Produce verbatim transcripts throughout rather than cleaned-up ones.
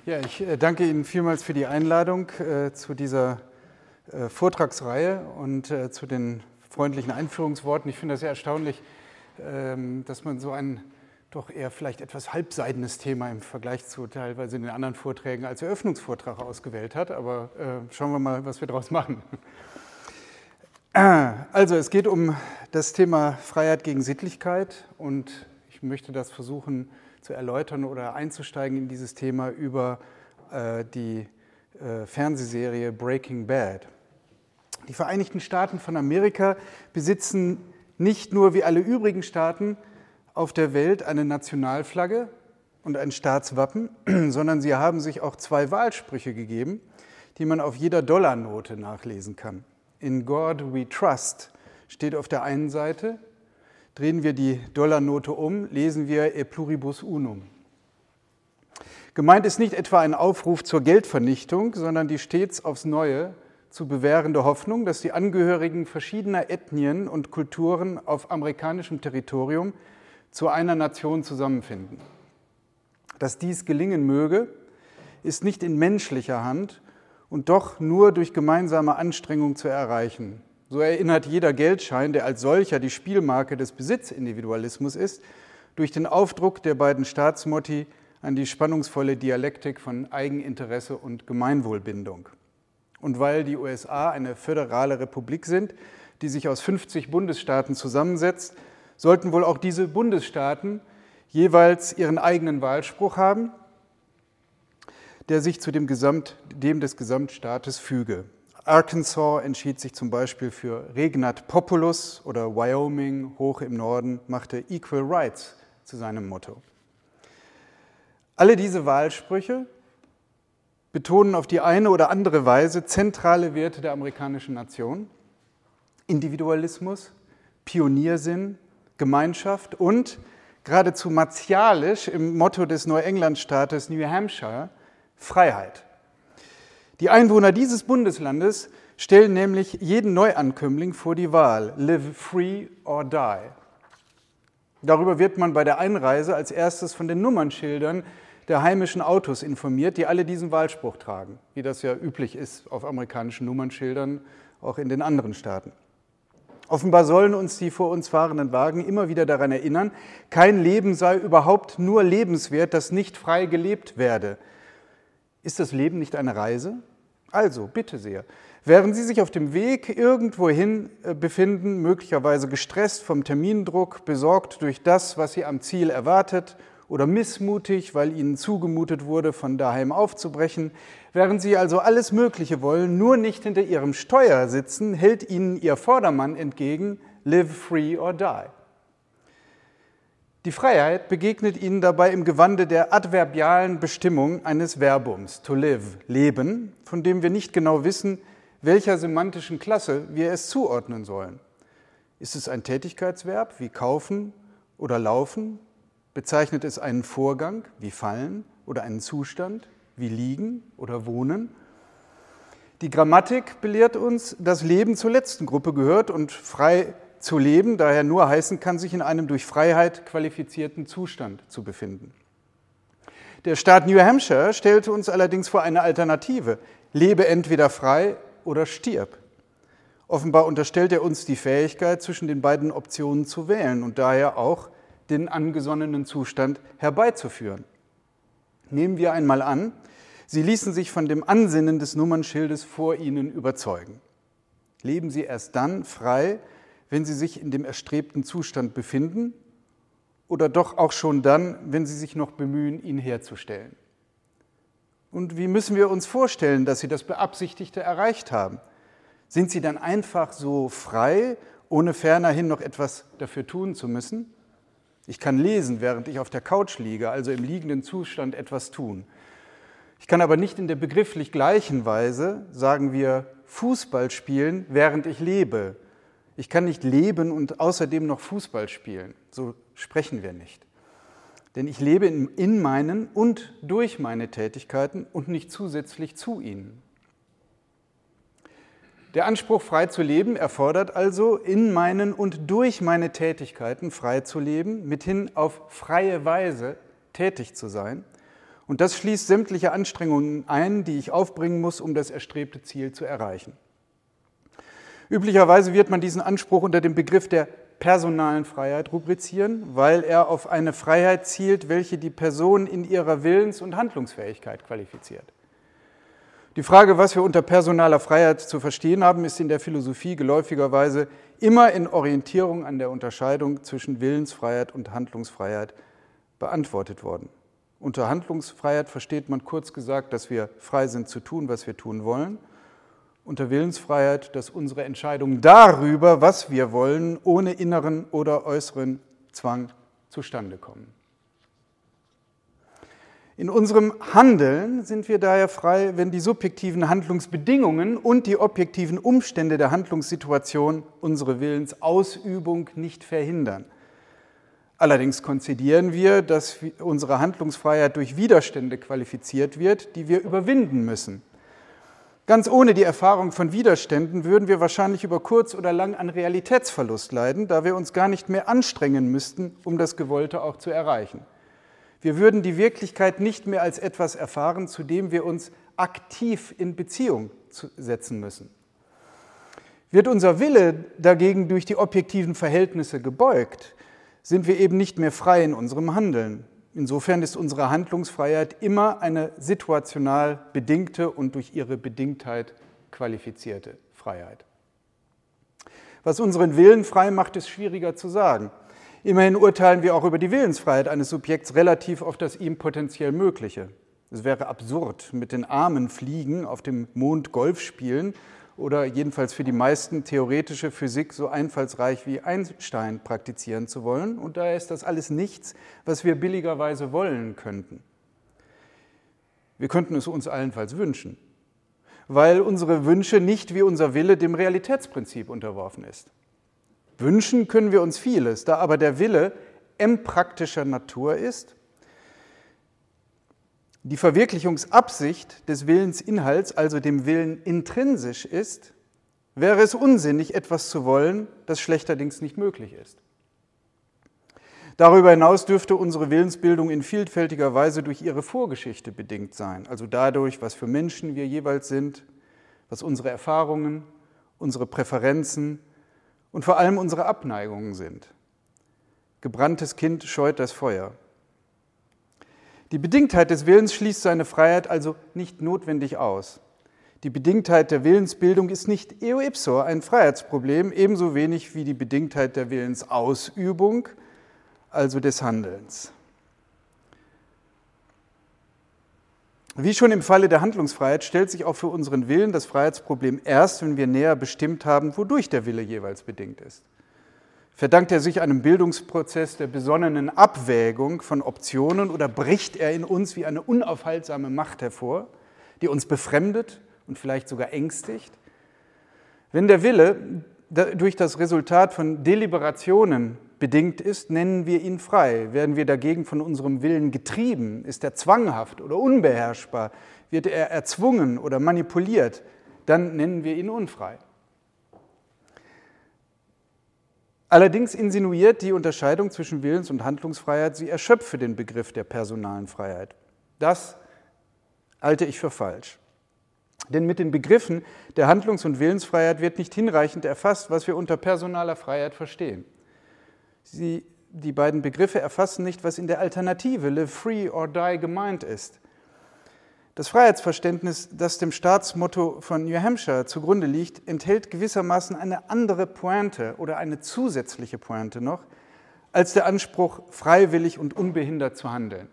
Ja, ich äh, danke Ihnen vielmals für die Einladung äh, zu dieser äh, Vortragsreihe und äh, zu den freundlichen Einführungsworten. Ich finde das sehr erstaunlich, ähm, dass man so ein doch eher vielleicht etwas halbseidenes Thema im Vergleich zu teilweise den anderen Vorträgen als Eröffnungsvortrag ausgewählt hat. Aber äh, schauen wir mal, was wir daraus machen. Also, es geht um das Thema Freiheit gegen Sittlichkeit und ich möchte das versuchen zu erläutern oder einzusteigen in dieses Thema über äh, die äh, Fernsehserie Breaking Bad. Die Vereinigten Staaten von Amerika besitzen nicht nur wie alle übrigen Staaten auf der Welt eine Nationalflagge und ein Staatswappen, sondern sie haben sich auch zwei Wahlsprüche gegeben, die man auf jeder Dollarnote nachlesen kann. In God we trust steht auf der einen Seite. Drehen wir die Dollarnote um, lesen wir E pluribus unum. Gemeint ist nicht etwa ein Aufruf zur Geldvernichtung, sondern die stets aufs Neue zu bewährende Hoffnung, dass die Angehörigen verschiedener Ethnien und Kulturen auf amerikanischem Territorium zu einer Nation zusammenfinden. Dass dies gelingen möge, ist nicht in menschlicher Hand und doch nur durch gemeinsame Anstrengung zu erreichen. So erinnert jeder Geldschein, der als solcher die Spielmarke des Besitzindividualismus ist, durch den Aufdruck der beiden Staatsmotti an die spannungsvolle Dialektik von Eigeninteresse und Gemeinwohlbindung. Und weil die U S A eine föderale Republik sind, die sich aus fünfzig Bundesstaaten zusammensetzt, sollten wohl auch diese Bundesstaaten jeweils ihren eigenen Wahlspruch haben, der sich zu dem, Gesamt, dem des Gesamtstaates füge. Arkansas entschied sich zum Beispiel für Regnat Populus oder Wyoming, hoch im Norden, machte Equal Rights zu seinem Motto. Alle diese Wahlsprüche betonen auf die eine oder andere Weise zentrale Werte der amerikanischen Nation: Individualismus, Pioniersinn, Gemeinschaft und geradezu martialisch im Motto des Neuenglandstaates New Hampshire Freiheit. Die Einwohner dieses Bundeslandes stellen nämlich jeden Neuankömmling vor die Wahl: live free or die. Darüber wird man bei der Einreise als erstes von den Nummernschildern der heimischen Autos informiert, die alle diesen Wahlspruch tragen, wie das ja üblich ist auf amerikanischen Nummernschildern, auch in den anderen Staaten. Offenbar sollen uns die vor uns fahrenden Wagen immer wieder daran erinnern, kein Leben sei überhaupt nur lebenswert, das nicht frei gelebt werde. Ist das Leben nicht eine Reise? Also, bitte sehr, während Sie sich auf dem Weg irgendwohin befinden, möglicherweise gestresst vom Termindruck, besorgt durch das, was Sie am Ziel erwartet, oder missmutig, weil Ihnen zugemutet wurde, von daheim aufzubrechen, während Sie also alles Mögliche wollen, nur nicht hinter Ihrem Steuer sitzen, hält Ihnen Ihr Vordermann entgegen: live free or die. Die Freiheit begegnet Ihnen dabei im Gewande der adverbialen Bestimmung eines Verbums, to live, leben, von dem wir nicht genau wissen, welcher semantischen Klasse wir es zuordnen sollen. Ist es ein Tätigkeitsverb wie kaufen oder laufen? Bezeichnet es einen Vorgang wie fallen oder einen Zustand wie liegen oder wohnen? Die Grammatik belehrt uns, dass Leben zur letzten Gruppe gehört und frei zu leben daher nur heißen kann, sich in einem durch Freiheit qualifizierten Zustand zu befinden. Der Staat New Hampshire stellte uns allerdings vor eine Alternative: lebe entweder frei oder stirb. Offenbar unterstellt er uns die Fähigkeit, zwischen den beiden Optionen zu wählen und daher auch den angesonnenen Zustand herbeizuführen. Nehmen wir einmal an, Sie ließen sich von dem Ansinnen des Nummernschildes vor Ihnen überzeugen. Leben Sie erst dann frei, wenn Sie sich in dem erstrebten Zustand befinden, oder doch auch schon dann, wenn Sie sich noch bemühen, ihn herzustellen? Und wie müssen wir uns vorstellen, dass Sie das Beabsichtigte erreicht haben? Sind Sie dann einfach so frei, ohne fernerhin noch etwas dafür tun zu müssen? Ich kann lesen, während ich auf der Couch liege, also im liegenden Zustand etwas tun. Ich kann aber nicht in der begrifflich gleichen Weise, sagen wir, Fußball spielen, während ich lebe. Ich kann nicht leben und außerdem noch Fußball spielen. So sprechen wir nicht. Denn ich lebe in meinen und durch meine Tätigkeiten und nicht zusätzlich zu ihnen. Der Anspruch, frei zu leben, erfordert also, in meinen und durch meine Tätigkeiten frei zu leben, mithin auf freie Weise tätig zu sein. Und das schließt sämtliche Anstrengungen ein, die ich aufbringen muss, um das erstrebte Ziel zu erreichen. Üblicherweise wird man diesen Anspruch unter dem Begriff der personalen Freiheit rubrizieren, weil er auf eine Freiheit zielt, welche die Person in ihrer Willens- und Handlungsfähigkeit qualifiziert. Die Frage, was wir unter personaler Freiheit zu verstehen haben, ist in der Philosophie geläufigerweise immer in Orientierung an der Unterscheidung zwischen Willensfreiheit und Handlungsfreiheit beantwortet worden. Unter Handlungsfreiheit versteht man kurz gesagt, dass wir frei sind zu tun, was wir tun wollen. Unter Willensfreiheit, dass unsere Entscheidungen darüber, was wir wollen, ohne inneren oder äußeren Zwang zustande kommen. In unserem Handeln sind wir daher frei, wenn die subjektiven Handlungsbedingungen und die objektiven Umstände der Handlungssituation unsere Willensausübung nicht verhindern. Allerdings konzidieren wir, dass unsere Handlungsfreiheit durch Widerstände qualifiziert wird, die wir überwinden müssen. Ganz ohne die Erfahrung von Widerständen würden wir wahrscheinlich über kurz oder lang an Realitätsverlust leiden, da wir uns gar nicht mehr anstrengen müssten, um das Gewollte auch zu erreichen. Wir würden die Wirklichkeit nicht mehr als etwas erfahren, zu dem wir uns aktiv in Beziehung setzen müssen. Wird unser Wille dagegen durch die objektiven Verhältnisse gebeugt, sind wir eben nicht mehr frei in unserem Handeln. Insofern ist unsere Handlungsfreiheit immer eine situational bedingte und durch ihre Bedingtheit qualifizierte Freiheit. Was unseren Willen frei macht, ist schwieriger zu sagen. Immerhin urteilen wir auch über die Willensfreiheit eines Subjekts relativ auf das ihm potenziell Mögliche. Es wäre absurd, mit den Armen fliegen, auf dem Mond Golf spielen oder jedenfalls für die meisten theoretische Physik so einfallsreich wie Einstein praktizieren zu wollen. Und daher ist das alles nichts, was wir billigerweise wollen könnten. Wir könnten es uns allenfalls wünschen, weil unsere Wünsche nicht wie unser Wille dem Realitätsprinzip unterworfen ist. Wünschen können wir uns vieles, da aber der Wille empraktischer Natur ist, die Verwirklichungsabsicht des Willensinhalts, also dem Willen intrinsisch ist, wäre es unsinnig, etwas zu wollen, das schlechterdings nicht möglich ist. Darüber hinaus dürfte unsere Willensbildung in vielfältiger Weise durch ihre Vorgeschichte bedingt sein, also dadurch, was für Menschen wir jeweils sind, was unsere Erfahrungen, unsere Präferenzen und vor allem unsere Abneigungen sind. Gebranntes Kind scheut das Feuer. Die Bedingtheit des Willens schließt seine Freiheit also nicht notwendig aus. Die Bedingtheit der Willensbildung ist nicht eo ipso ein Freiheitsproblem, ebenso wenig wie die Bedingtheit der Willensausübung, also des Handelns. Wie schon im Falle der Handlungsfreiheit stellt sich auch für unseren Willen das Freiheitsproblem erst, wenn wir näher bestimmt haben, wodurch der Wille jeweils bedingt ist. Verdankt er sich einem Bildungsprozess der besonnenen Abwägung von Optionen oder bricht er in uns wie eine unaufhaltsame Macht hervor, die uns befremdet und vielleicht sogar ängstigt? Wenn der Wille durch das Resultat von Deliberationen bedingt ist, nennen wir ihn frei. Werden wir dagegen von unserem Willen getrieben, ist er zwanghaft oder unbeherrschbar, wird er erzwungen oder manipuliert, dann nennen wir ihn unfrei. Allerdings insinuiert die Unterscheidung zwischen Willens- und Handlungsfreiheit, sie erschöpfe den Begriff der personalen Freiheit. Das halte ich für falsch. Denn mit den Begriffen der Handlungs- und Willensfreiheit wird nicht hinreichend erfasst, was wir unter personaler Freiheit verstehen. Sie, die beiden Begriffe erfassen nicht, was in der Alternative live free or die gemeint ist. Das Freiheitsverständnis, das dem Staatsmotto von New Hampshire zugrunde liegt, enthält gewissermaßen eine andere Pointe oder eine zusätzliche Pointe noch, als der Anspruch, freiwillig und unbehindert zu handeln.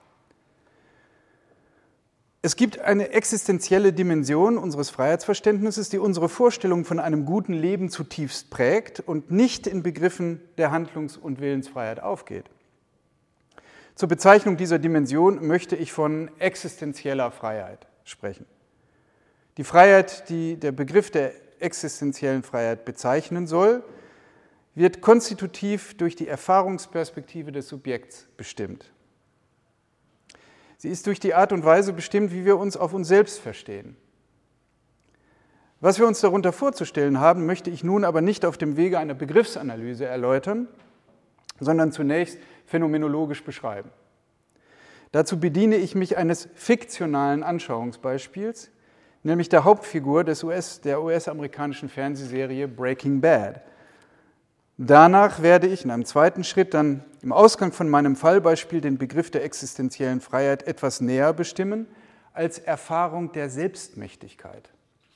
Es gibt eine existenzielle Dimension unseres Freiheitsverständnisses, die unsere Vorstellung von einem guten Leben zutiefst prägt und nicht in Begriffen der Handlungs- und Willensfreiheit aufgeht. Zur Bezeichnung dieser Dimension möchte ich von existenzieller Freiheit sprechen. Die Freiheit, die der Begriff der existenziellen Freiheit bezeichnen soll, wird konstitutiv durch die Erfahrungsperspektive des Subjekts bestimmt. Sie ist durch die Art und Weise bestimmt, wie wir uns auf uns selbst verstehen. Was wir uns darunter vorzustellen haben, möchte ich nun aber nicht auf dem Wege einer Begriffsanalyse erläutern, sondern zunächst phänomenologisch beschreiben. Dazu bediene ich mich eines fiktionalen Anschauungsbeispiels, nämlich der Hauptfigur des U S, der U S-amerikanischen Fernsehserie Breaking Bad. Danach werde ich in einem zweiten Schritt dann im Ausgang von meinem Fallbeispiel den Begriff der existenziellen Freiheit etwas näher bestimmen als Erfahrung der Selbstmächtigkeit.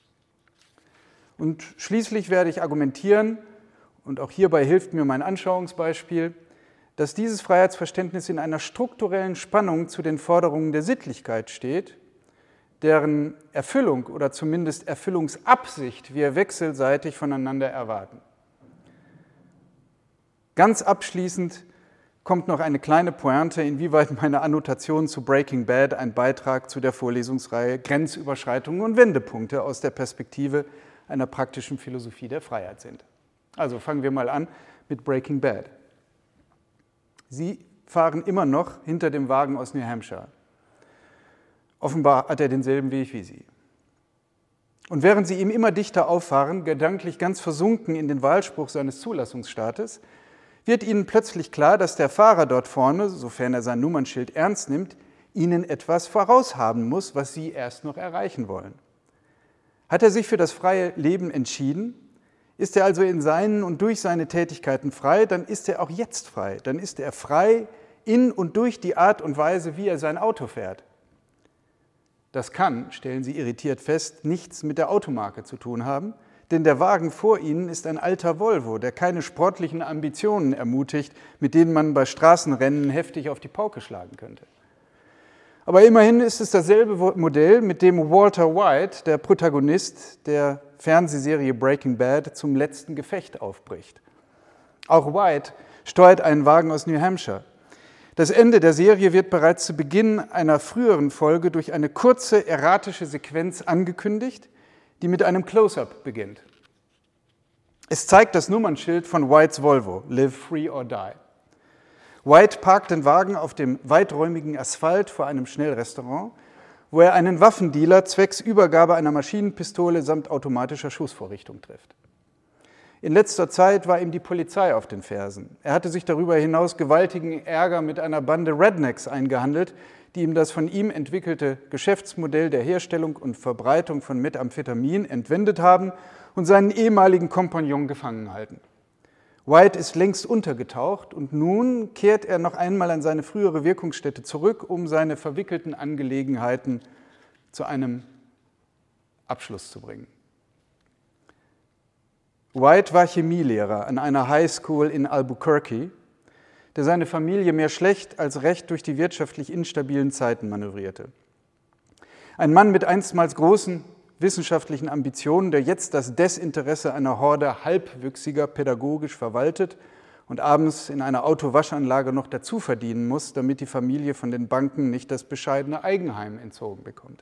Und schließlich werde ich argumentieren, und auch hierbei hilft mir mein Anschauungsbeispiel, dass dieses Freiheitsverständnis in einer strukturellen Spannung zu den Forderungen der Sittlichkeit steht, deren Erfüllung oder zumindest Erfüllungsabsicht wir wechselseitig voneinander erwarten. Ganz abschließend kommt noch eine kleine Pointe, inwieweit meine Annotation zu Breaking Bad ein Beitrag zu der Vorlesungsreihe Grenzüberschreitungen und Wendepunkte aus der Perspektive einer praktischen Philosophie der Freiheit sind. Also fangen wir mal an mit Breaking Bad. Sie fahren immer noch hinter dem Wagen aus New Hampshire. Offenbar hat er denselben Weg wie Sie. Und während Sie ihm immer dichter auffahren, gedanklich ganz versunken in den Wahlspruch seines Zulassungsstaates, wird Ihnen plötzlich klar, dass der Fahrer dort vorne, sofern er sein Nummernschild ernst nimmt, Ihnen etwas voraushaben muss, was Sie erst noch erreichen wollen. Hat er sich für das freie Leben entschieden, ist er also in seinen und durch seine Tätigkeiten frei, dann ist er auch jetzt frei. Dann ist er frei in und durch die Art und Weise, wie er sein Auto fährt. Das kann, stellen Sie irritiert fest, nichts mit der Automarke zu tun haben, denn der Wagen vor Ihnen ist ein alter Volvo, der keine sportlichen Ambitionen ermutigt, mit denen man bei Straßenrennen heftig auf die Pauke schlagen könnte. Aber immerhin ist es dasselbe Modell, mit dem Walter White, der Protagonist der Fernsehserie Breaking Bad, zum letzten Gefecht aufbricht. Auch White steuert einen Wagen aus New Hampshire. Das Ende der Serie wird bereits zu Beginn einer früheren Folge durch eine kurze, erratische Sequenz angekündigt, die mit einem Close-up beginnt. Es zeigt das Nummernschild von Whites Volvo, Live Free or Die. White parkt den Wagen auf dem weiträumigen Asphalt vor einem Schnellrestaurant, wo er einen Waffendealer zwecks Übergabe einer Maschinenpistole samt automatischer Schussvorrichtung trifft. In letzter Zeit war ihm die Polizei auf den Fersen. Er hatte sich darüber hinaus gewaltigen Ärger mit einer Bande Rednecks eingehandelt, die ihm das von ihm entwickelte Geschäftsmodell der Herstellung und Verbreitung von Methamphetamin entwendet haben und seinen ehemaligen Kompagnon gefangen halten. White ist längst untergetaucht und nun kehrt er noch einmal an seine frühere Wirkungsstätte zurück, um seine verwickelten Angelegenheiten zu einem Abschluss zu bringen. White war Chemielehrer an einer High School in Albuquerque, der seine Familie mehr schlecht als recht durch die wirtschaftlich instabilen Zeiten manövrierte. Ein Mann mit einstmals großen wissenschaftlichen Ambitionen, der jetzt das Desinteresse einer Horde Halbwüchsiger pädagogisch verwaltet und abends in einer Autowaschanlage noch dazu verdienen muss, damit die Familie von den Banken nicht das bescheidene Eigenheim entzogen bekommt.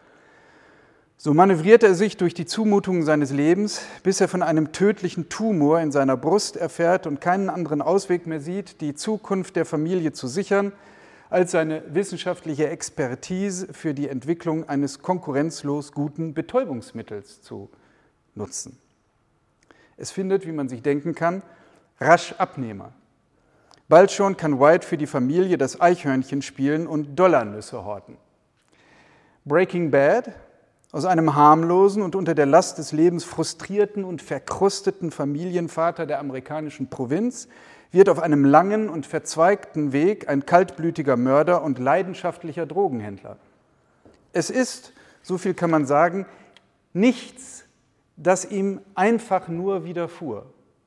So manövriert er sich durch die Zumutungen seines Lebens, bis er von einem tödlichen Tumor in seiner Brust erfährt und keinen anderen Ausweg mehr sieht, die Zukunft der Familie zu sichern, als seine wissenschaftliche Expertise für die Entwicklung eines konkurrenzlos guten Betäubungsmittels zu nutzen. Es findet, wie man sich denken kann, rasch Abnehmer. Bald schon kann White für die Familie das Eichhörnchen spielen und Dollarnüsse horten. Breaking Bad, aus einem harmlosen und unter der Last des Lebens frustrierten und verkrusteten Familienvater der amerikanischen Provinz, wird auf einem langen und verzweigten Weg ein kaltblütiger Mörder und leidenschaftlicher Drogenhändler. Es ist, so viel kann man sagen, nichts, das ihm einfach nur widerfuhr,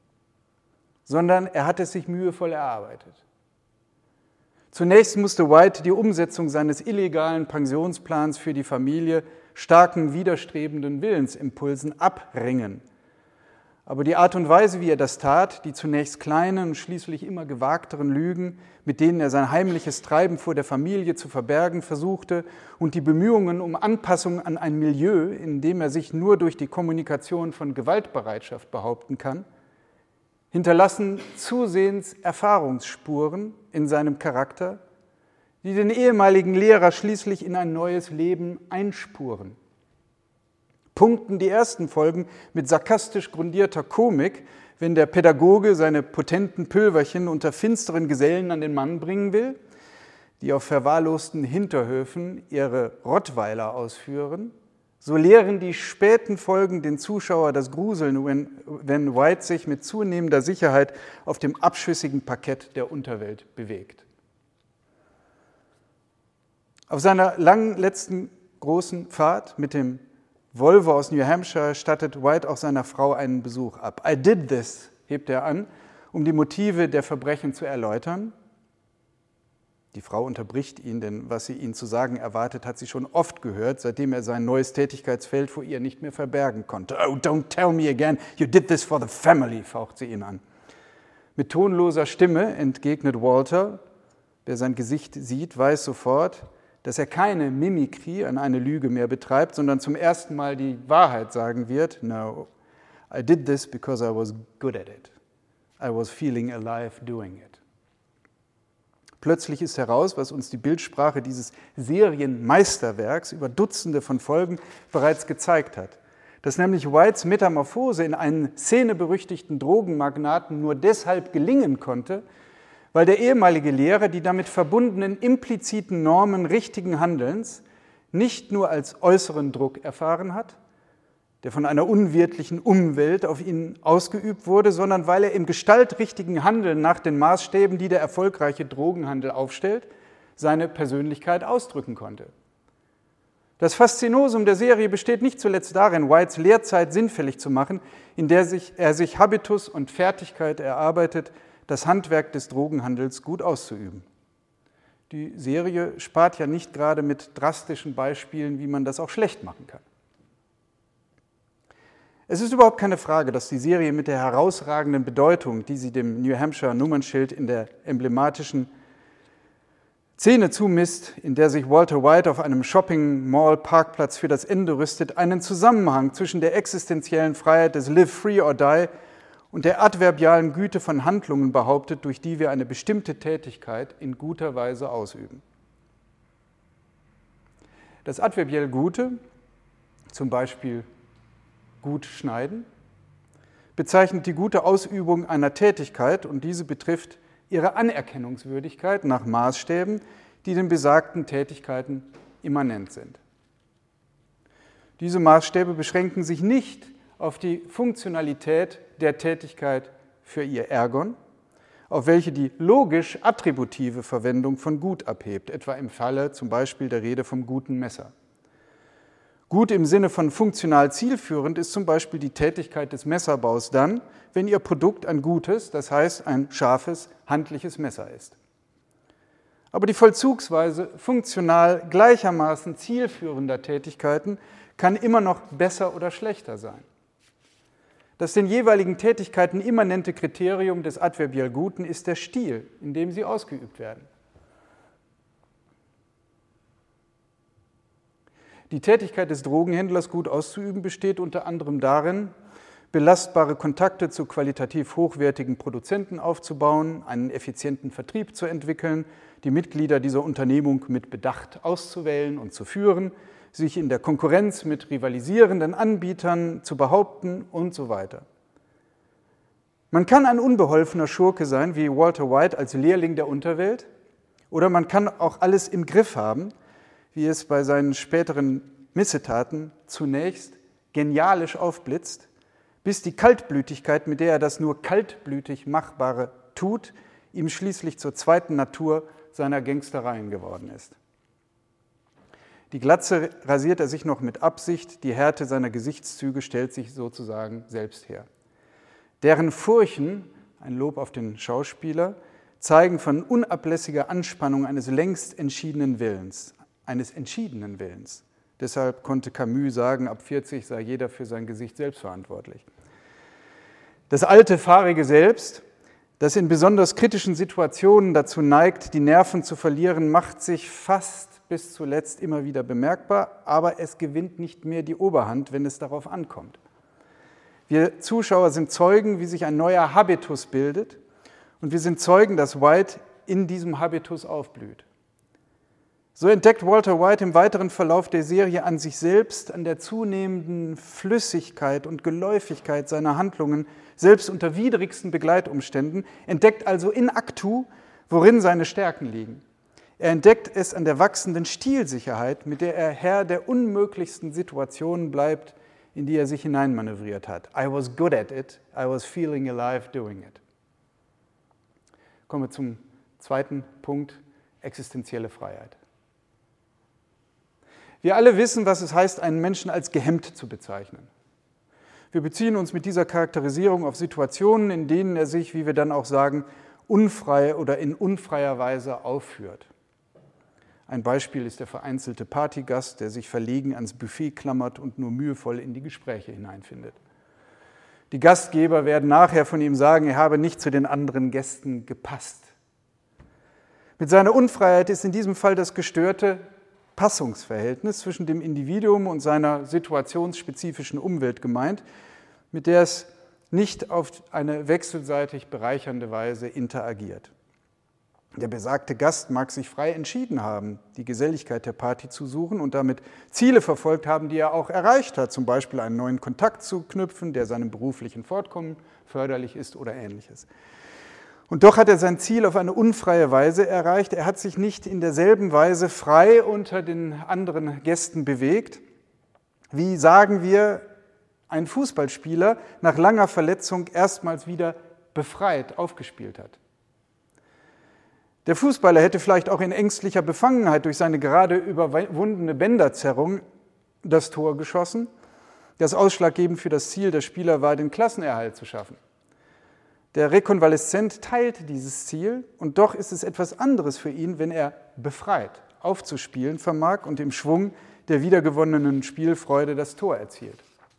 sondern er hat es sich mühevoll erarbeitet. Zunächst musste White die Umsetzung seines illegalen Pensionsplans für die Familie starken, widerstrebenden Willensimpulsen abringen. Aber die Art und Weise, wie er das tat, die zunächst kleinen und schließlich immer gewagteren Lügen, mit denen er sein heimliches Treiben vor der Familie zu verbergen versuchte, und die Bemühungen um Anpassung an ein Milieu, in dem er sich nur durch die Kommunikation von Gewaltbereitschaft behaupten kann, hinterlassen zusehends Erfahrungsspuren in seinem Charakter, die den ehemaligen Lehrer schließlich in ein neues Leben einspuren. Punkten die ersten Folgen mit sarkastisch grundierter Komik, wenn der Pädagoge seine potenten Pülverchen unter finsteren Gesellen an den Mann bringen will, die auf verwahrlosten Hinterhöfen ihre Rottweiler ausführen, so lehren die späten Folgen den Zuschauer das Gruseln, wenn, wenn White sich mit zunehmender Sicherheit auf dem abschüssigen Parkett der Unterwelt bewegt. Auf seiner langen letzten großen Fahrt mit dem Volvo aus New Hampshire stattet White auch seiner Frau einen Besuch ab. I did this, hebt er an, um die Motive der Verbrechen zu erläutern. Die Frau unterbricht ihn, denn was sie ihn zu sagen erwartet, hat sie schon oft gehört, seitdem er sein neues Tätigkeitsfeld vor ihr nicht mehr verbergen konnte. Oh, don't tell me again, you did this for the family, faucht sie ihn an. Mit tonloser Stimme entgegnet Walter, wer sein Gesicht sieht, weiß sofort, dass er keine Mimikrie an eine Lüge mehr betreibt, sondern zum ersten Mal die Wahrheit sagen wird. No, I did this because I was good at it. I was feeling alive doing it. Plötzlich ist heraus, was uns die Bildsprache dieses Serienmeisterwerks über Dutzende von Folgen bereits gezeigt hat, dass nämlich Whites Metamorphose in einen szeneberüchtigten Drogenmagnaten nur deshalb gelingen konnte, weil der ehemalige Lehrer die damit verbundenen impliziten Normen richtigen Handelns nicht nur als äußeren Druck erfahren hat, der von einer unwirtlichen Umwelt auf ihn ausgeübt wurde, sondern weil er im gestaltrichtigen Handeln nach den Maßstäben, die der erfolgreiche Drogenhandel aufstellt, seine Persönlichkeit ausdrücken konnte. Das Faszinosum der Serie besteht nicht zuletzt darin, Whites Lehrzeit sinnfällig zu machen, in der sich, er sich Habitus und Fertigkeit erarbeitet, das Handwerk des Drogenhandels gut auszuüben. Die Serie spart ja nicht gerade mit drastischen Beispielen, wie man das auch schlecht machen kann. Es ist überhaupt keine Frage, dass die Serie mit der herausragenden Bedeutung, die sie dem New Hampshire Nummernschild in der emblematischen Szene zumisst, in der sich Walter White auf einem Shopping-Mall-Parkplatz für das Ende rüstet, einen Zusammenhang zwischen der existenziellen Freiheit des Live Free or Die und der adverbialen Güte von Handlungen behauptet, durch die wir eine bestimmte Tätigkeit in guter Weise ausüben. Das adverbiell Gute, zum Beispiel gut schneiden, bezeichnet die gute Ausübung einer Tätigkeit und diese betrifft ihre Anerkennungswürdigkeit nach Maßstäben, die den besagten Tätigkeiten immanent sind. Diese Maßstäbe beschränken sich nicht auf die Funktionalität der Tätigkeit für ihr Ergon, auf welche die logisch attributive Verwendung von Gut abhebt, etwa im Falle zum Beispiel der Rede vom guten Messer. Gut im Sinne von funktional zielführend ist zum Beispiel die Tätigkeit des Messerbaus dann, wenn ihr Produkt ein gutes, das heißt ein scharfes, handliches Messer ist. Aber die Vollzugsweise funktional gleichermaßen zielführender Tätigkeiten kann immer noch besser oder schlechter sein. Das den jeweiligen Tätigkeiten immanente Kriterium des adverbiell Guten ist der Stil, in dem sie ausgeübt werden. Die Tätigkeit des Drogenhändlers gut auszuüben besteht unter anderem darin, belastbare Kontakte zu qualitativ hochwertigen Produzenten aufzubauen, einen effizienten Vertrieb zu entwickeln, die Mitglieder dieser Unternehmung mit Bedacht auszuwählen und zu führen, sich in der Konkurrenz mit rivalisierenden Anbietern zu behaupten und so weiter. Man kann ein unbeholfener Schurke sein, wie Walter White als Lehrling der Unterwelt, oder man kann auch alles im Griff haben, wie es bei seinen späteren Missetaten zunächst genialisch aufblitzt, bis die Kaltblütigkeit, mit der er das nur kaltblütig Machbare tut, ihm schließlich zur zweiten Natur seiner Gangstereien geworden ist. Die Glatze rasiert er sich noch mit Absicht, die Härte seiner Gesichtszüge stellt sich sozusagen selbst her. Deren Furchen, ein Lob auf den Schauspieler, zeigen von unablässiger Anspannung eines längst entschiedenen Willens, eines entschiedenen Willens. Deshalb konnte Camus sagen, ab vierzig sei jeder für sein Gesicht selbst verantwortlich. Das alte, fahrige Selbst, das in besonders kritischen Situationen dazu neigt, die Nerven zu verlieren, macht sich fast bis zuletzt immer wieder bemerkbar, aber es gewinnt nicht mehr die Oberhand, wenn es darauf ankommt. Wir Zuschauer sind Zeugen, wie sich ein neuer Habitus bildet, und wir sind Zeugen, dass White in diesem Habitus aufblüht. So entdeckt Walter White im weiteren Verlauf der Serie an sich selbst, an der zunehmenden Flüssigkeit und Geläufigkeit seiner Handlungen, selbst unter widrigsten Begleitumständen, entdeckt also in actu, worin seine Stärken liegen. Er entdeckt es an der wachsenden Stilsicherheit, mit der er Herr der unmöglichsten Situationen bleibt, in die er sich hineinmanövriert hat. I was good at it, I was feeling alive doing it. Kommen wir zum zweiten Punkt, existenzielle Freiheit. Wir alle wissen, was es heißt, einen Menschen als gehemmt zu bezeichnen. Wir beziehen uns mit dieser Charakterisierung auf Situationen, in denen er sich, wie wir dann auch sagen, unfrei oder in unfreier Weise aufführt. Ein Beispiel ist der vereinzelte Partygast, der sich verlegen ans Buffet klammert und nur mühevoll in die Gespräche hineinfindet. Die Gastgeber werden nachher von ihm sagen, er habe nicht zu den anderen Gästen gepasst. Mit seiner Unfreiheit ist in diesem Fall das gestörte Passungsverhältnis zwischen dem Individuum und seiner situationsspezifischen Umwelt gemeint, mit der es nicht auf eine wechselseitig bereichernde Weise interagiert. Der besagte Gast mag sich frei entschieden haben, die Geselligkeit der Party zu suchen und damit Ziele verfolgt haben, die er auch erreicht hat, zum Beispiel einen neuen Kontakt zu knüpfen, der seinem beruflichen Fortkommen förderlich ist oder Ähnliches. Und doch hat er sein Ziel auf eine unfreie Weise erreicht. Er hat sich nicht in derselben Weise frei unter den anderen Gästen bewegt, wie, sagen wir, ein Fußballspieler nach langer Verletzung erstmals wieder befreit aufgespielt hat. Der Fußballer hätte vielleicht auch in ängstlicher Befangenheit durch seine gerade überwundene Bänderzerrung das Tor geschossen, das ausschlaggebend für das Ziel der Spieler war, den Klassenerhalt zu schaffen. Der Rekonvaleszent teilt dieses Ziel und doch ist es etwas anderes für ihn, wenn er befreit aufzuspielen vermag und im Schwung der wiedergewonnenen Spielfreude das Tor erzielt.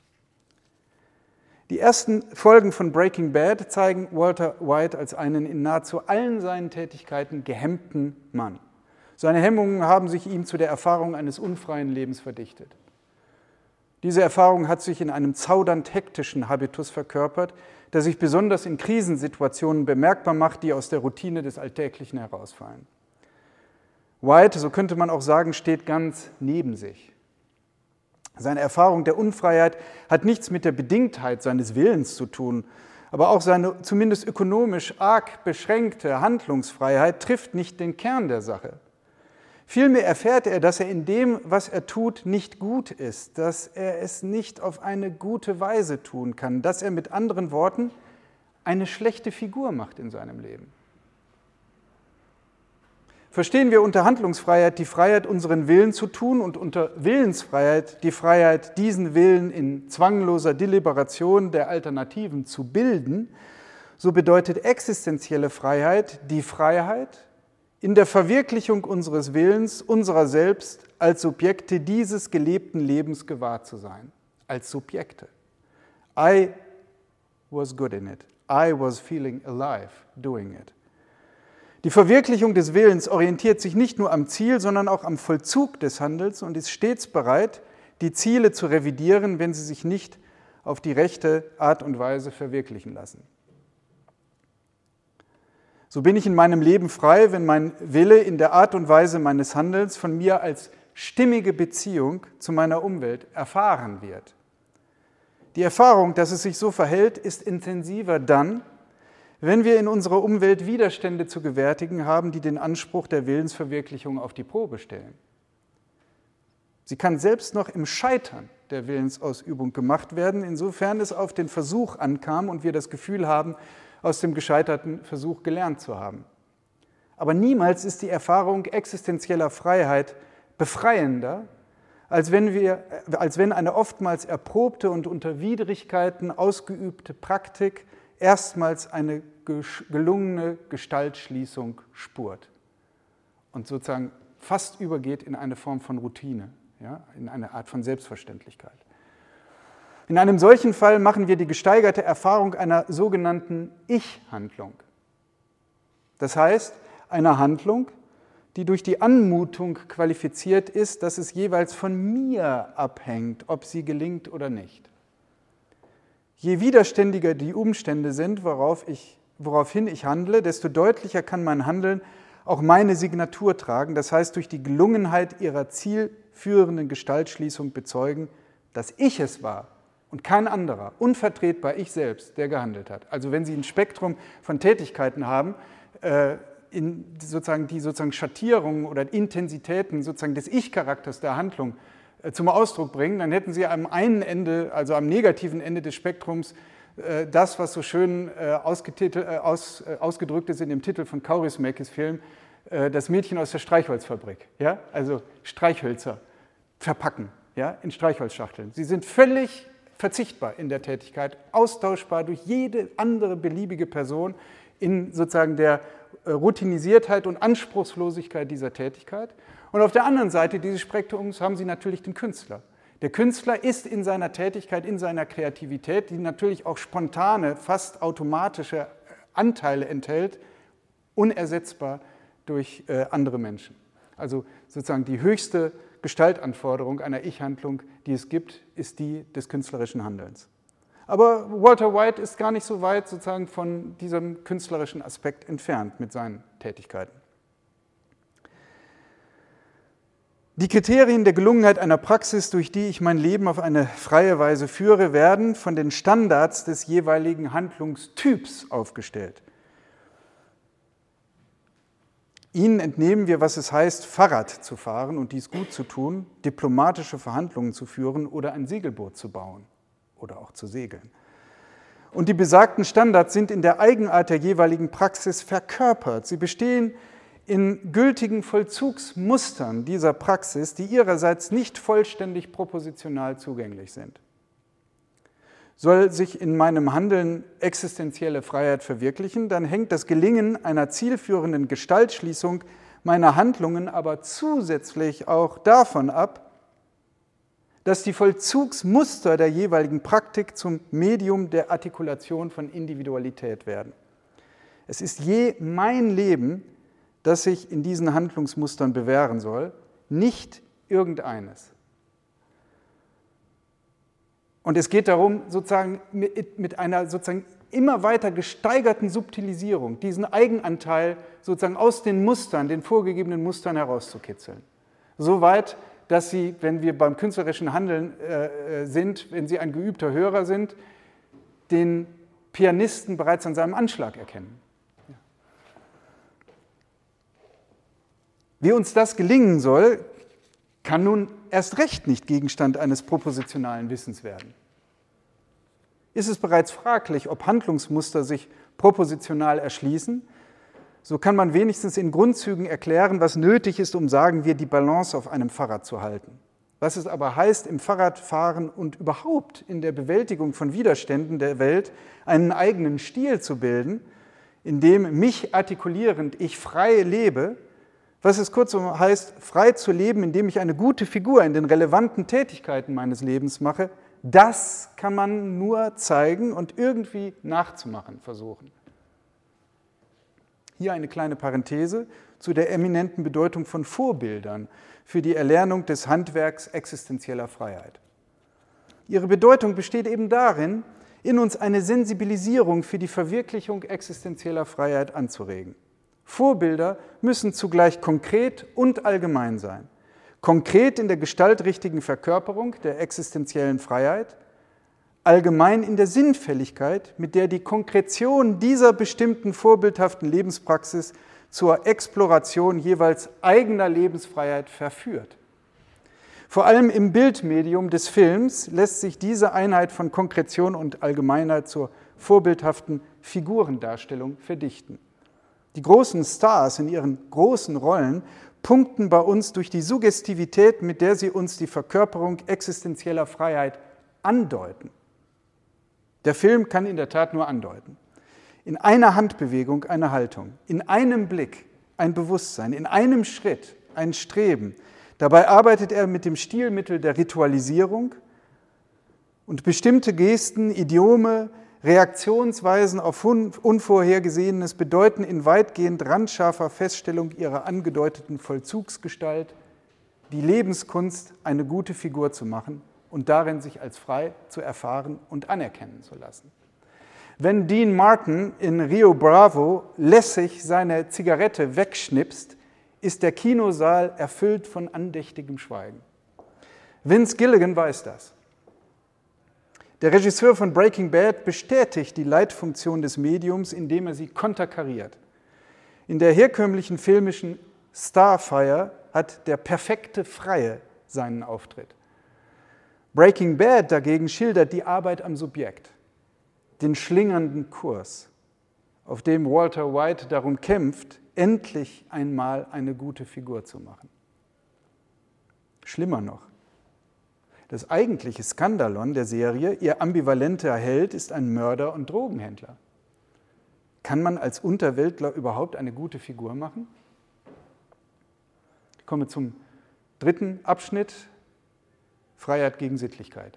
Die ersten Folgen von Breaking Bad zeigen Walter White als einen in nahezu allen seinen Tätigkeiten gehemmten Mann. Seine Hemmungen haben sich ihm zu der Erfahrung eines unfreien Lebens verdichtet. Diese Erfahrung hat sich in einem zaudernd hektischen Habitus verkörpert, der sich besonders in Krisensituationen bemerkbar macht, die aus der Routine des Alltäglichen herausfallen. White, so könnte man auch sagen, steht ganz neben sich. Seine Erfahrung der Unfreiheit hat nichts mit der Bedingtheit seines Willens zu tun, aber auch seine zumindest ökonomisch arg beschränkte Handlungsfreiheit trifft nicht den Kern der Sache. Vielmehr erfährt er, dass er in dem, was er tut, nicht gut ist, dass er es nicht auf eine gute Weise tun kann, dass er mit anderen Worten eine schlechte Figur macht in seinem Leben. Verstehen wir unter Handlungsfreiheit die Freiheit, unseren Willen zu tun und unter Willensfreiheit die Freiheit, diesen Willen in zwangloser Deliberation der Alternativen zu bilden, so bedeutet existenzielle Freiheit die Freiheit, in der Verwirklichung unseres Willens, unserer selbst, als Subjekte dieses gelebten Lebens gewahr zu sein. Als Subjekte. I was good in it. I was feeling alive doing it. Die Verwirklichung des Willens orientiert sich nicht nur am Ziel, sondern auch am Vollzug des Handelns und ist stets bereit, die Ziele zu revidieren, wenn sie sich nicht auf die rechte Art und Weise verwirklichen lassen. So bin ich in meinem Leben frei, wenn mein Wille in der Art und Weise meines Handelns von mir als stimmige Beziehung zu meiner Umwelt erfahren wird. Die Erfahrung, dass es sich so verhält, ist intensiver dann, wenn wir in unserer Umwelt Widerstände zu gewärtigen haben, die den Anspruch der Willensverwirklichung auf die Probe stellen. Sie kann selbst noch im Scheitern der Willensausübung gemacht werden, insofern es auf den Versuch ankam und wir das Gefühl haben, aus dem gescheiterten Versuch gelernt zu haben. Aber niemals ist die Erfahrung existenzieller Freiheit befreiender, als wenn, wir, als wenn eine oftmals erprobte und unter Widrigkeiten ausgeübte Praktik erstmals eine gelungene Gestaltschließung spurt und sozusagen fast übergeht in eine Form von Routine, ja, in eine Art von Selbstverständlichkeit. In einem solchen Fall machen wir die gesteigerte Erfahrung einer sogenannten Ich-Handlung. Das heißt, einer Handlung, die durch die Anmutung qualifiziert ist, dass es jeweils von mir abhängt, ob sie gelingt oder nicht. Je widerständiger die Umstände sind, worauf ich, woraufhin ich handle, desto deutlicher kann mein Handeln auch meine Signatur tragen, das heißt durch die Gelungenheit ihrer zielführenden Gestaltschließung bezeugen, dass ich es war und kein anderer, unvertretbar ich selbst, der gehandelt hat. Also wenn Sie ein Spektrum von Tätigkeiten haben, äh, in sozusagen die sozusagen Schattierungen oder Intensitäten sozusagen des Ich-Charakters der Handlung äh, zum Ausdruck bringen, dann hätten Sie am einen Ende, also am negativen Ende des Spektrums, äh, das, was so schön äh, ausgetitelt, äh, aus, äh, ausgedrückt ist in dem Titel von Kaurismäkis Film, äh, das Mädchen aus der Streichholzfabrik. Ja? Also Streichhölzer verpacken, ja, in Streichholzschachteln. Sie sind völlig verzichtbar in der Tätigkeit, austauschbar durch jede andere beliebige Person in sozusagen der Routinisiertheit und Anspruchslosigkeit dieser Tätigkeit. Und auf der anderen Seite dieses Spektrums haben Sie natürlich den Künstler. Der Künstler ist in seiner Tätigkeit, in seiner Kreativität, die natürlich auch spontane, fast automatische Anteile enthält, unersetzbar durch äh, andere Menschen. Also sozusagen die höchste Gestaltanforderung einer Ich-Handlung, die es gibt, ist die des künstlerischen Handelns. Aber Walter White ist gar nicht so weit sozusagen von diesem künstlerischen Aspekt entfernt mit seinen Tätigkeiten. Die Kriterien der Gelungenheit einer Praxis, durch die ich mein Leben auf eine freie Weise führe, werden von den Standards des jeweiligen Handlungstyps aufgestellt. Ihnen entnehmen wir, was es heißt, Fahrrad zu fahren und dies gut zu tun, diplomatische Verhandlungen zu führen oder ein Segelboot zu bauen oder auch zu segeln. Und die besagten Standards sind in der Eigenart der jeweiligen Praxis verkörpert. Sie bestehen in gültigen Vollzugsmustern dieser Praxis, die ihrerseits nicht vollständig propositional zugänglich sind. Soll sich in meinem Handeln existenzielle Freiheit verwirklichen, dann hängt das Gelingen einer zielführenden Gestaltschließung meiner Handlungen aber zusätzlich auch davon ab, dass die Vollzugsmuster der jeweiligen Praktik zum Medium der Artikulation von Individualität werden. Es ist je mein Leben, das sich in diesen Handlungsmustern bewähren soll, nicht irgendeines. Und es geht darum, sozusagen mit, mit einer sozusagen immer weiter gesteigerten Subtilisierung, diesen Eigenanteil sozusagen aus den Mustern, den vorgegebenen Mustern herauszukitzeln. Soweit, dass Sie, wenn wir beim künstlerischen Handeln äh, sind, wenn Sie ein geübter Hörer sind, den Pianisten bereits an seinem Anschlag erkennen. Ja. Wie uns das gelingen soll, kann nun erst recht nicht Gegenstand eines propositionalen Wissens werden. Ist es bereits fraglich, ob Handlungsmuster sich propositional erschließen, so kann man wenigstens in Grundzügen erklären, was nötig ist, um, sagen wir, die Balance auf einem Fahrrad zu halten. Was es aber heißt, im Fahrradfahren und überhaupt in der Bewältigung von Widerständen der Welt einen eigenen Stil zu bilden, in dem mich artikulierend ich frei lebe, was es kurzum heißt, frei zu leben, indem ich eine gute Figur in den relevanten Tätigkeiten meines Lebens mache, das kann man nur zeigen und irgendwie nachzumachen versuchen. Hier eine kleine Parenthese zu der eminenten Bedeutung von Vorbildern für die Erlernung des Handwerks existenzieller Freiheit. Ihre Bedeutung besteht eben darin, in uns eine Sensibilisierung für die Verwirklichung existenzieller Freiheit anzuregen. Vorbilder müssen zugleich konkret und allgemein sein. Konkret in der gestaltrichtigen Verkörperung der existenziellen Freiheit, allgemein in der Sinnfälligkeit, mit der die Konkretion dieser bestimmten vorbildhaften Lebenspraxis zur Exploration jeweils eigener Lebensfreiheit verführt. Vor allem im Bildmedium des Films lässt sich diese Einheit von Konkretion und Allgemeinheit zur vorbildhaften Figurendarstellung verdichten. Die großen Stars in ihren großen Rollen punkten bei uns durch die Suggestivität, mit der sie uns die Verkörperung existenzieller Freiheit andeuten. Der Film kann in der Tat nur andeuten. In einer Handbewegung eine Haltung, in einem Blick ein Bewusstsein, in einem Schritt ein Streben. Dabei arbeitet er mit dem Stilmittel der Ritualisierung und bestimmte Gesten, Idiome, Reaktionsweisen auf Unvorhergesehenes bedeuten in weitgehend randscharfer Feststellung ihrer angedeuteten Vollzugsgestalt die Lebenskunst, eine gute Figur zu machen und darin sich als frei zu erfahren und anerkennen zu lassen. Wenn Dean Martin in Rio Bravo lässig seine Zigarette wegschnipst, ist der Kinosaal erfüllt von andächtigem Schweigen. Vince Gilligan weiß das. Der Regisseur von Breaking Bad bestätigt die Leitfunktion des Mediums, indem er sie konterkariert. In der herkömmlichen filmischen Starfire hat der perfekte Freie seinen Auftritt. Breaking Bad dagegen schildert die Arbeit am Subjekt, den schlingernden Kurs, auf dem Walter White darum kämpft, endlich einmal eine gute Figur zu machen. Schlimmer noch, das eigentliche Skandalon der Serie, ihr ambivalenter Held, ist ein Mörder und Drogenhändler. Kann man als Unterweltler überhaupt eine gute Figur machen? Ich komme zum dritten Abschnitt, Freiheit gegen Sittlichkeit.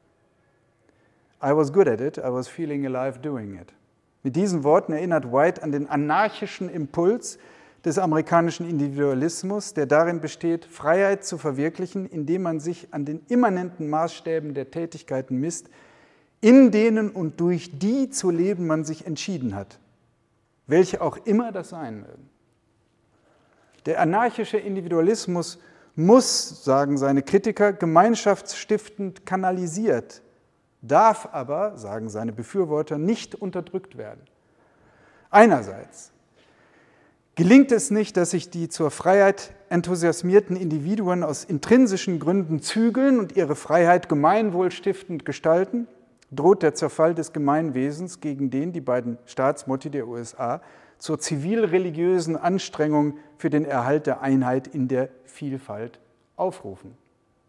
I was good at it, I was feeling alive doing it. Mit diesen Worten erinnert White an den anarchischen Impuls des amerikanischen Individualismus, der darin besteht, Freiheit zu verwirklichen, indem man sich an den immanenten Maßstäben der Tätigkeiten misst, in denen und durch die zu leben man sich entschieden hat, welche auch immer das sein mögen. Der anarchische Individualismus muss, sagen seine Kritiker, gemeinschaftsstiftend kanalisiert, darf aber, sagen seine Befürworter, nicht unterdrückt werden. Einerseits gelingt es nicht, dass sich die zur Freiheit enthusiasmierten Individuen aus intrinsischen Gründen zügeln und ihre Freiheit gemeinwohlstiftend gestalten, droht der Zerfall des Gemeinwesens, gegen den die beiden Staatsmotti der U S A zur zivilreligiösen Anstrengung für den Erhalt der Einheit in der Vielfalt aufrufen.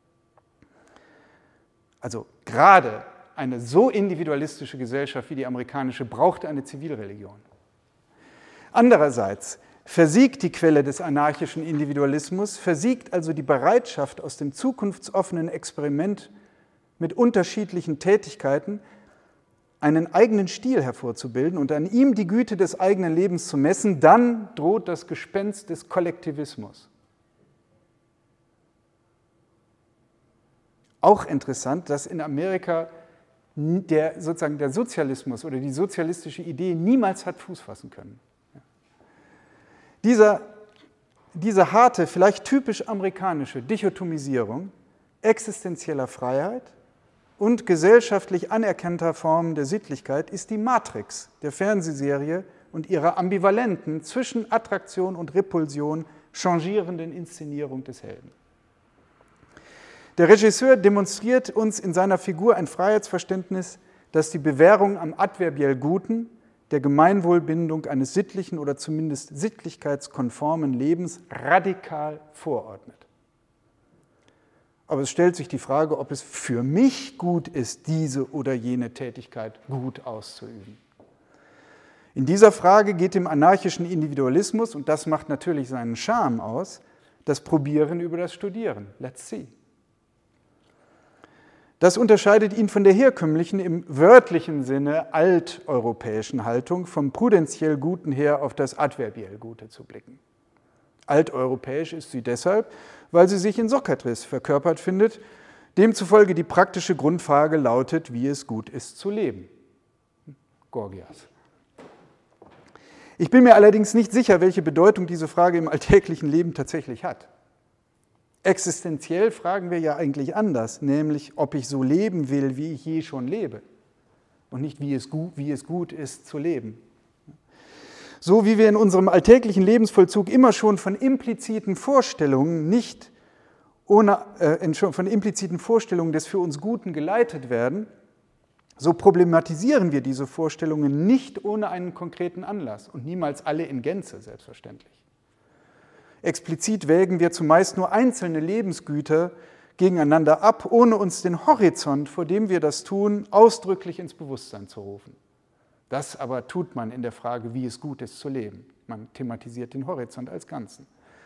Also gerade eine so individualistische Gesellschaft wie die amerikanische braucht eine Zivilreligion. Andererseits versiegt die Quelle des anarchischen Individualismus, versiegt also die Bereitschaft, aus dem zukunftsoffenen Experiment mit unterschiedlichen Tätigkeiten einen eigenen Stil hervorzubilden und an ihm die Güte des eigenen Lebens zu messen, dann droht das Gespenst des Kollektivismus. Auch interessant, dass in Amerika der, sozusagen der Sozialismus oder die sozialistische Idee niemals hat Fuß fassen können. Dieser, diese harte, vielleicht typisch amerikanische Dichotomisierung existenzieller Freiheit und gesellschaftlich anerkannter Formen der Sittlichkeit ist die Matrix der Fernsehserie und ihrer ambivalenten, zwischen Attraktion und Repulsion changierenden Inszenierung des Helden. Der Regisseur demonstriert uns in seiner Figur ein Freiheitsverständnis, das die Bewährung am adverbiell Guten, der Gemeinwohlbindung eines sittlichen oder zumindest sittlichkeitskonformen Lebens radikal vorordnet. Aber es stellt sich die Frage, ob es für mich gut ist, diese oder jene Tätigkeit gut auszuüben. In dieser Frage geht dem anarchischen Individualismus, und das macht natürlich seinen Charme aus, das Probieren über das Studieren. Let's see. Das unterscheidet ihn von der herkömmlichen, im wörtlichen Sinne alteuropäischen Haltung, vom prudentiell Guten her auf das adverbiell Gute zu blicken. Alteuropäisch ist sie deshalb, weil sie sich in Sokrates verkörpert findet, demzufolge die praktische Grundfrage lautet, wie es gut ist zu leben. Gorgias. Ich bin mir allerdings nicht sicher, welche Bedeutung diese Frage im alltäglichen Leben tatsächlich hat. Existenziell fragen wir ja eigentlich anders, nämlich ob ich so leben will, wie ich je schon lebe und nicht wie es gut, wie es gut ist zu leben. So wie wir in unserem alltäglichen Lebensvollzug immer schon von impliziten Vorstellungen nicht ohne äh, von impliziten Vorstellungen des für uns Guten geleitet werden, so problematisieren wir diese Vorstellungen nicht ohne einen konkreten Anlass und niemals alle in Gänze, selbstverständlich. Explizit wägen wir zumeist nur einzelne Lebensgüter gegeneinander ab, ohne uns den Horizont, vor dem wir das tun, ausdrücklich ins Bewusstsein zu rufen. Das aber tut man in der Frage, wie es gut ist zu leben. Man thematisiert den Horizont als Ganzen.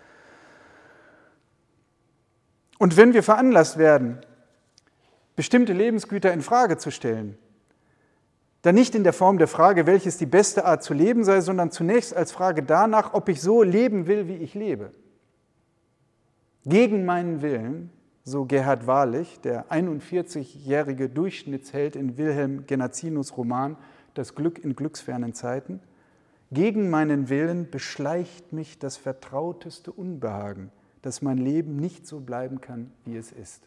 Und wenn wir veranlasst werden, bestimmte Lebensgüter in Frage zu stellen, dann nicht in der Form der Frage, welches die beste Art zu leben sei, sondern zunächst als Frage danach, ob ich so leben will, wie ich lebe. Gegen meinen Willen, so Gerhard Wahrlich, der einundvierzigjährige Durchschnittsheld in Wilhelm Genazzinus Roman Das Glück in glücksfernen Zeiten, gegen meinen Willen beschleicht mich das vertrauteste Unbehagen, dass mein Leben nicht so bleiben kann, wie es ist.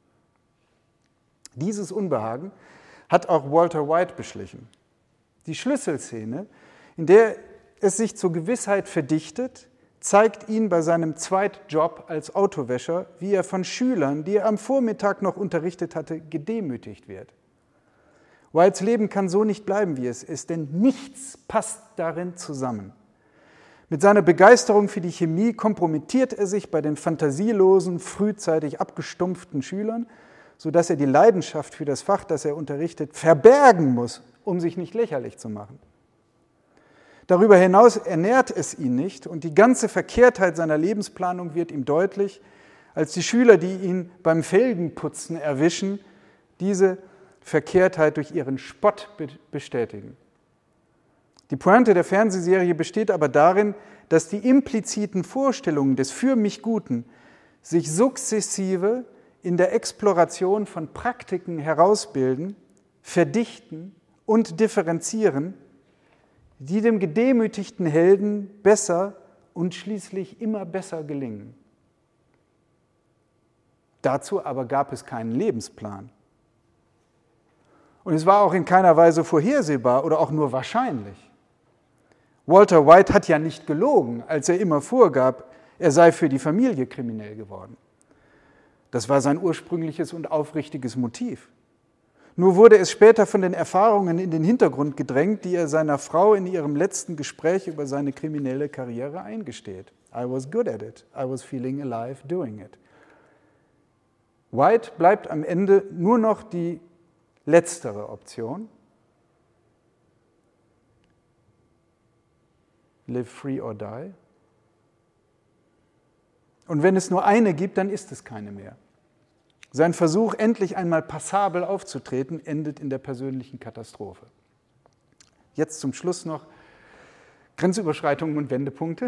Dieses Unbehagen hat auch Walter White beschlichen. Die Schlüsselszene, in der es sich zur Gewissheit verdichtet, zeigt ihn bei seinem Zweitjob als Autowäscher, wie er von Schülern, die er am Vormittag noch unterrichtet hatte, gedemütigt wird. Whites Leben kann so nicht bleiben, wie es ist, denn nichts passt darin zusammen. Mit seiner Begeisterung für die Chemie kompromittiert er sich bei den fantasielosen, frühzeitig abgestumpften Schülern, sodass er die Leidenschaft für das Fach, das er unterrichtet, verbergen muss, um sich nicht lächerlich zu machen. Darüber hinaus ernährt es ihn nicht und die ganze Verkehrtheit seiner Lebensplanung wird ihm deutlich, als die Schüler, die ihn beim Felgenputzen erwischen, diese Verkehrtheit durch ihren Spott bestätigen. Die Pointe der Fernsehserie besteht aber darin, dass die impliziten Vorstellungen des für mich Guten sich sukzessive in der Exploration von Praktiken herausbilden, verdichten und differenzieren, die dem gedemütigten Helden besser und schließlich immer besser gelingen. Dazu aber gab es keinen Lebensplan. Und es war auch in keiner Weise vorhersehbar oder auch nur wahrscheinlich. Walter White hat ja nicht gelogen, als er immer vorgab, er sei für die Familie kriminell geworden. Das war sein ursprüngliches und aufrichtiges Motiv. Nur wurde es später von den Erfahrungen in den Hintergrund gedrängt, die er seiner Frau in ihrem letzten Gespräch über seine kriminelle Karriere eingesteht. I was good at it. I was feeling alive doing it. White bleibt am Ende nur noch die letztere Option. Live free or die. Und wenn es nur eine gibt, dann ist es keine mehr. Sein Versuch, endlich einmal passabel aufzutreten, endet in der persönlichen Katastrophe. Jetzt zum Schluss noch Grenzüberschreitungen und Wendepunkte.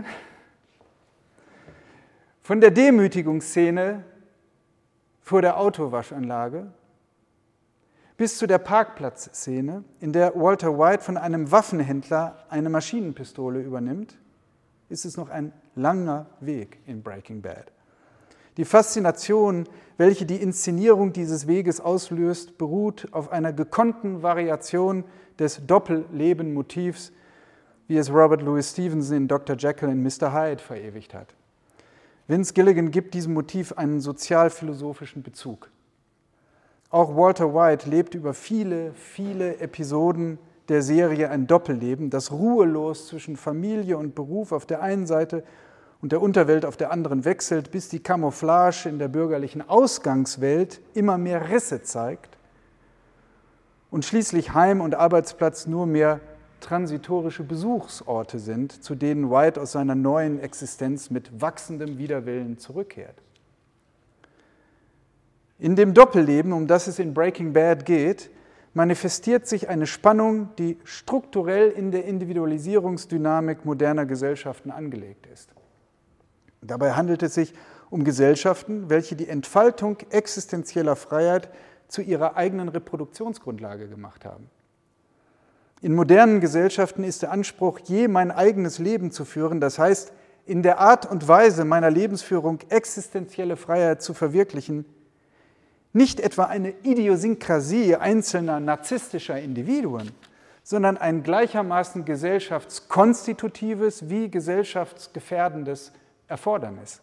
Von der Demütigungsszene vor der Autowaschanlage bis zu der Parkplatzszene, in der Walter White von einem Waffenhändler eine Maschinenpistole übernimmt, ist es noch ein langer Weg in Breaking Bad. Die Faszination, welche die Inszenierung dieses Weges auslöst, beruht auf einer gekonnten Variation des Doppelleben-Motivs, wie es Robert Louis Stevenson in Doktor Jekyll und Mister Hyde verewigt hat. Vince Gilligan gibt diesem Motiv einen sozialphilosophischen Bezug. Auch Walter White lebt über viele, viele Episoden der Serie ein Doppelleben, das ruhelos zwischen Familie und Beruf auf der einen Seite und der Unterwelt auf der anderen wechselt, bis die Camouflage in der bürgerlichen Ausgangswelt immer mehr Risse zeigt und schließlich Heim und Arbeitsplatz nur mehr transitorische Besuchsorte sind, zu denen White aus seiner neuen Existenz mit wachsendem Widerwillen zurückkehrt. In dem Doppelleben, um das es in Breaking Bad geht, manifestiert sich eine Spannung, die strukturell in der Individualisierungsdynamik moderner Gesellschaften angelegt ist. Dabei handelt es sich um Gesellschaften, welche die Entfaltung existenzieller Freiheit zu ihrer eigenen Reproduktionsgrundlage gemacht haben. In modernen Gesellschaften ist der Anspruch, je mein eigenes Leben zu führen, das heißt, in der Art und Weise meiner Lebensführung existenzielle Freiheit zu verwirklichen, nicht etwa eine Idiosynkrasie einzelner narzisstischer Individuen, sondern ein gleichermaßen gesellschaftskonstitutives wie gesellschaftsgefährdendes Erfordernis.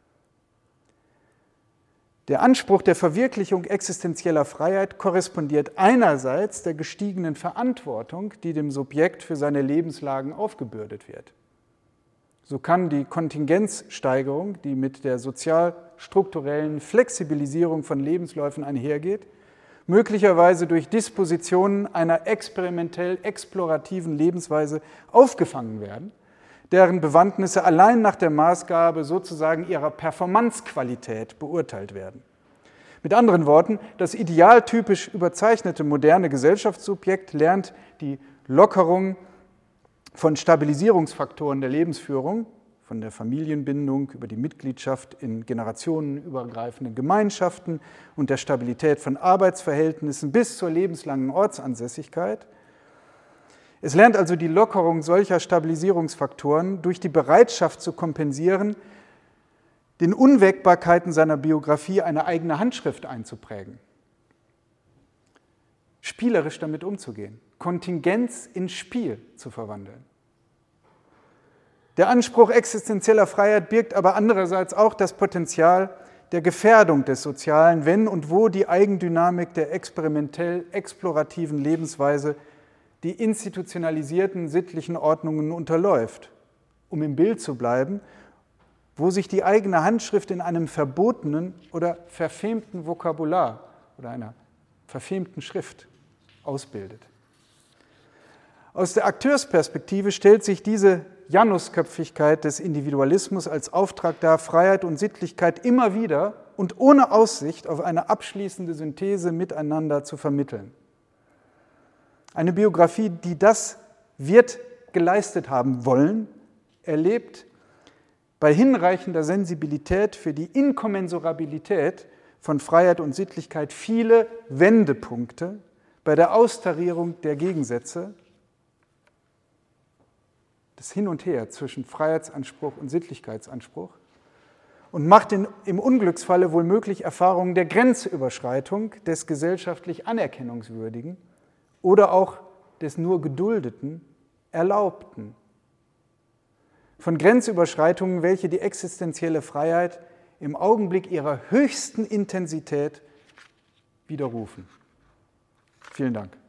Der Anspruch der Verwirklichung existenzieller Freiheit korrespondiert einerseits der gestiegenen Verantwortung, die dem Subjekt für seine Lebenslagen aufgebürdet wird. So kann die Kontingenzsteigerung, die mit der sozialstrukturellen Flexibilisierung von Lebensläufen einhergeht, möglicherweise durch Dispositionen einer experimentell explorativen Lebensweise aufgefangen werden, deren Bewandtnisse allein nach der Maßgabe sozusagen ihrer Performancequalität beurteilt werden. Mit anderen Worten, das idealtypisch überzeichnete moderne Gesellschaftssubjekt lernt die Lockerung von Stabilisierungsfaktoren der Lebensführung, von der Familienbindung über die Mitgliedschaft in generationenübergreifenden Gemeinschaften und der Stabilität von Arbeitsverhältnissen bis zur lebenslangen Ortsansässigkeit. Es lernt also die Lockerung solcher Stabilisierungsfaktoren durch die Bereitschaft zu kompensieren, den Unwägbarkeiten seiner Biografie eine eigene Handschrift einzuprägen, spielerisch damit umzugehen, Kontingenz in Spiel zu verwandeln. Der Anspruch existenzieller Freiheit birgt aber andererseits auch das Potenzial der Gefährdung des Sozialen, wenn und wo die Eigendynamik der experimentell explorativen Lebensweise die institutionalisierten sittlichen Ordnungen unterläuft. Um im Bild zu bleiben, wo sich die eigene Handschrift in einem verbotenen oder verfemten Vokabular oder einer verfemten Schrift ausbildet. Aus der Akteursperspektive stellt sich diese Janusköpfigkeit des Individualismus als Auftrag dar, Freiheit und Sittlichkeit immer wieder und ohne Aussicht auf eine abschließende Synthese miteinander zu vermitteln. Eine Biografie, die das wird geleistet haben wollen, erlebt bei hinreichender Sensibilität für die Inkommensurabilität von Freiheit und Sittlichkeit viele Wendepunkte bei der Austarierung der Gegensätze, das Hin und Her zwischen Freiheitsanspruch und Sittlichkeitsanspruch und macht in, im Unglücksfalle wohl möglich Erfahrungen der Grenzüberschreitung des gesellschaftlich Anerkennungswürdigen oder auch des nur Geduldeten, Erlaubten. Von Grenzüberschreitungen, welche die existenzielle Freiheit im Augenblick ihrer höchsten Intensität widerrufen. Vielen Dank.